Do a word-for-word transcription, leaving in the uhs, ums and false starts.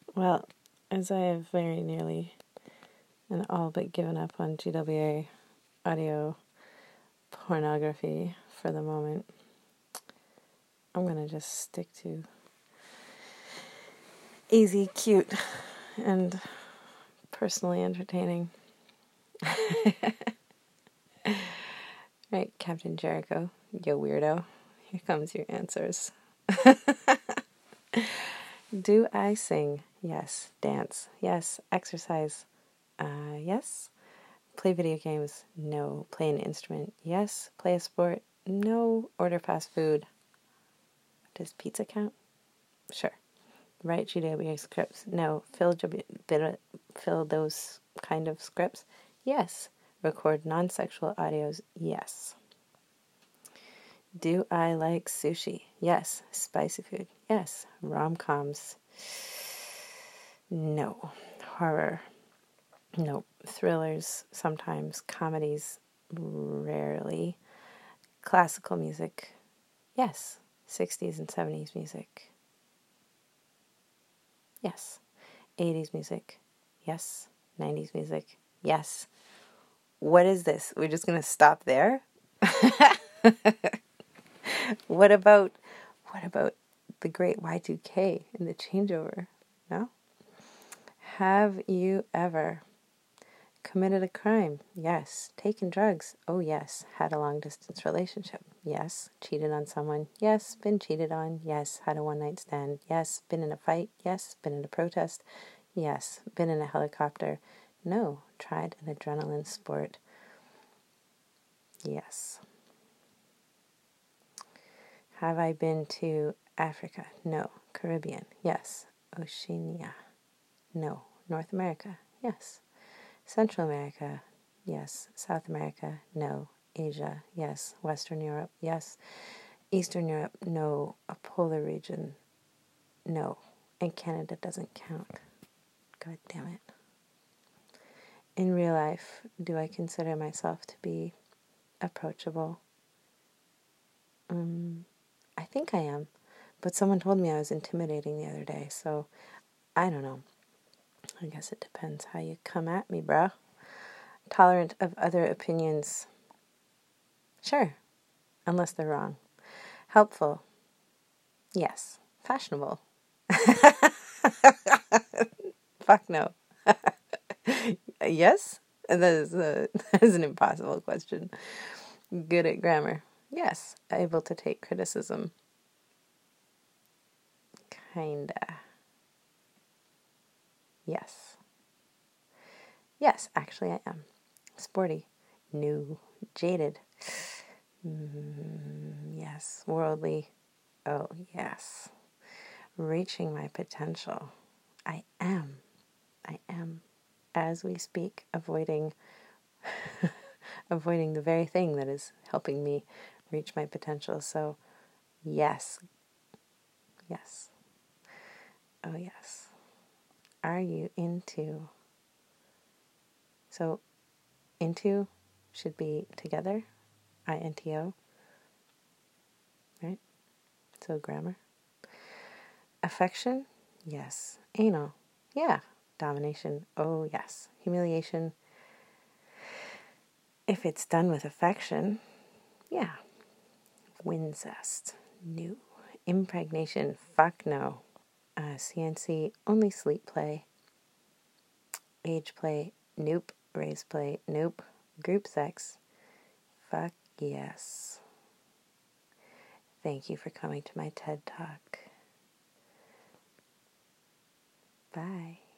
Well, as I have very nearly and all but given up on G W A audio pornography for the moment, I'm going to just stick to easy, cute, and personally entertaining. Right, Captain Jericho, yo weirdo. Here comes your answers. Do I sing? Yes. Dance? Yes. Exercise? Uh, yes. Play video games? No. Play an instrument? Yes. Play a sport? No. Order fast food? Does pizza count? Sure. Write G W A scripts? No. Fill, fill those kind of scripts? Yes. Record non-sexual audios? Yes. Do I like sushi? Yes. Spicy food? Yes. Rom-coms? No. Horror? No. Thrillers? Sometimes. Comedies? Rarely. Classical music? Yes. sixties and seventies music? Yes. eighties music? Yes. nineties music? Yes. What is this? We're just going to stop there? What about what about the great Y two K and the changeover? No? Have you ever committed a crime? Yes. Taken drugs? Oh yes. Had a long distance relationship? Yes. Cheated on someone? Yes. Been cheated on? Yes. Had a one night stand? Yes. Been in a fight? Yes. Been in a protest? Yes. Been in a helicopter? No. Tried an adrenaline sport? Yes. Have I been to Africa? No. Caribbean? Yes. Oceania? No. North America? Yes. Central America? Yes. South America? No. Asia? Yes. Western Europe? Yes. Eastern Europe? No. A polar region? No. And Canada doesn't count. God damn it. In real life, do I consider myself to be approachable? Um, I think I am. But someone told me I was intimidating the other day, so I don't know. I guess it depends how you come at me, bruh. Tolerant of other opinions? Sure, unless they're wrong. Helpful? Yes. Fashionable? Fuck no. Yes? That is, a, that is an impossible question. Good at grammar? Yes. Able to take criticism? Kinda. Yes. Yes, actually I am. Sporty? No. Jaded? Mm, yes. Worldly? Oh, yes. Reaching my potential? I am. I am. As we speak, avoiding avoiding the very thing that is helping me reach my potential. So, yes. Yes. Oh, yes. Are you into? So, into should be together. I N T O. Right? So, grammar. Affection? Yes. Anal? Yeah. Domination? Oh, yes. Humiliation? If it's done with affection, yeah. Wincest? No. Impregnation? Fuck no. Uh, C N C? Only sleep play. Age play? Nope. Race play? Nope. Group sex? Fuck yes. Thank you for coming to my TED Talk. Bye.